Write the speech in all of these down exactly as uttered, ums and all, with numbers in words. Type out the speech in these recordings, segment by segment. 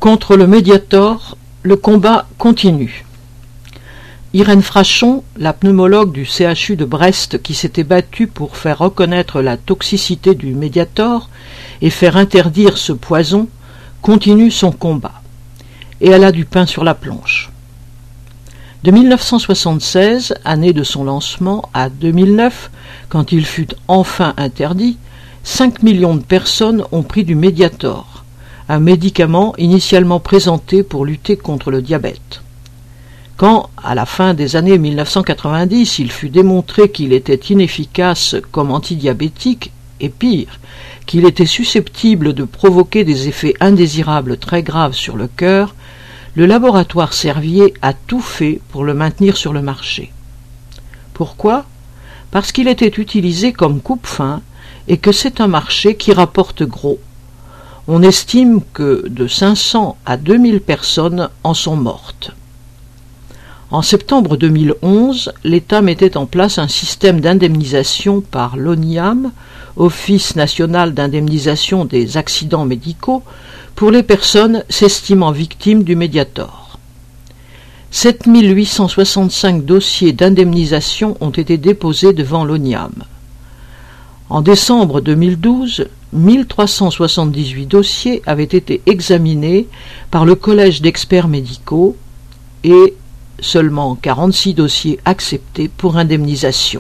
Contre le Mediator, le combat continue. Irène Frachon, la pneumologue du C H U de Brest qui s'était battue pour faire reconnaître la toxicité du Mediator et faire interdire ce poison, continue son combat. Et elle a du pain sur la planche. De mille neuf cent soixante-seize, année de son lancement, à deux mille neuf, quand il fut enfin interdit, cinq millions de personnes ont pris du Mediator, un médicament initialement présenté pour lutter contre le diabète. Quand, à la fin des années mille neuf cent quatre-vingt-dix, il fut démontré qu'il était inefficace comme antidiabétique, et pire, qu'il était susceptible de provoquer des effets indésirables très graves sur le cœur, le laboratoire Servier a tout fait pour le maintenir sur le marché. Pourquoi ? Parce qu'il était utilisé comme coupe-faim et que c'est un marché qui rapporte gros. On estime que de cinq cents à deux mille personnes en sont mortes. En septembre deux mille onze, l'État mettait en place un système d'indemnisation par l'ONIAM, Office national d'indemnisation des accidents médicaux, pour les personnes s'estimant victimes du Mediator. sept mille huit cent soixante-cinq dossiers d'indemnisation ont été déposés devant l'ONIAM. En décembre deux mille douze, mille trois cent soixante-dix-huit dossiers avaient été examinés par le Collège d'experts médicaux et seulement quarante-six dossiers acceptés pour indemnisation.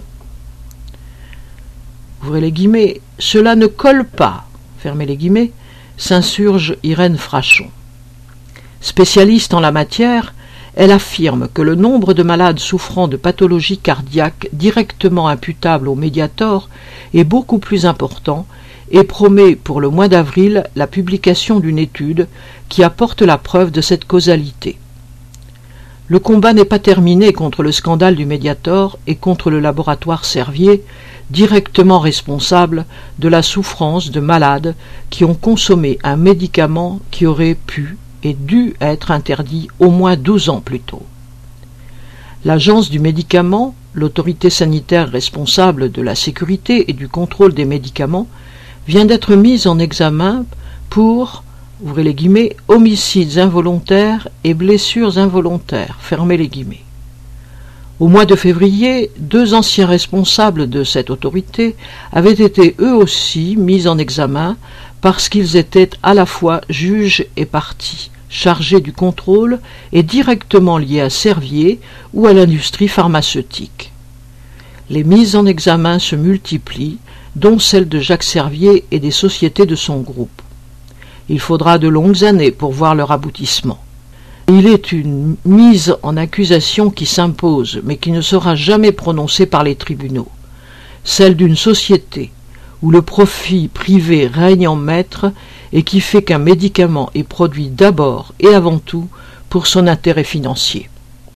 Ouvrez les guillemets, cela ne colle pas, fermez les guillemets, s'insurge Irène Frachon. Spécialiste en la matière, elle affirme que le nombre de malades souffrant de pathologies cardiaques directement imputables au Mediator est beaucoup plus important et promet pour le mois d'avril la publication d'une étude qui apporte la preuve de cette causalité. Le combat n'est pas terminé contre le scandale du Mediator et contre le laboratoire Servier, directement responsable de la souffrance de malades qui ont consommé un médicament qui aurait pu et dû être interdit au moins douze ans plus tôt. L'Agence du médicament, l'autorité sanitaire responsable de la sécurité et du contrôle des médicaments, vient d'être mise en examen pour, ouvrez les guillemets, homicides involontaires et blessures involontaires, fermez les guillemets. Au mois de février, deux anciens responsables de cette autorité avaient été eux aussi mis en examen parce qu'ils étaient à la fois juges et parties, chargés du contrôle et directement liés à Servier ou à l'industrie pharmaceutique. Les mises en examen se multiplient, dont celle de Jacques Servier et des sociétés de son groupe. Il faudra de longues années pour voir leur aboutissement. Il est une mise en accusation qui s'impose, mais qui ne sera jamais prononcée par les tribunaux, celle d'une société où le profit privé règne en maître et qui fait qu'un médicament est produit d'abord et avant tout pour son intérêt financier.